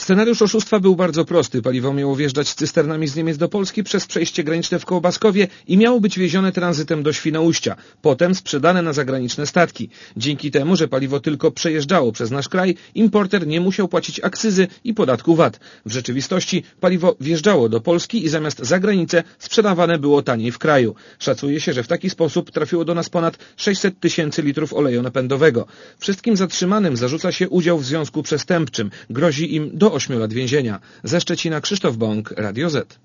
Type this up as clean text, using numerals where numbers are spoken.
Scenariusz oszustwa był bardzo prosty. Paliwo miało wjeżdżać cysternami z Niemiec do Polski przez przejście graniczne w Kołbaskowie i miało być wiezione tranzytem do Świnoujścia, potem sprzedane na zagraniczne statki. Dzięki temu, że paliwo tylko przejeżdżało przez nasz kraj, importer nie musiał płacić akcyzy i podatku VAT. W rzeczywistości paliwo wjeżdżało do Polski i zamiast za granicę sprzedawane było taniej w kraju. Szacuje się, że w taki sposób trafiło do nas ponad 600 000 litrów oleju napędowego. Wszystkim zatrzymanym zarzuca się udział w związku przestępczym. Grozi im do 8 lat więzienia. Ze Szczecina Krzysztof Bąk, Radio Z.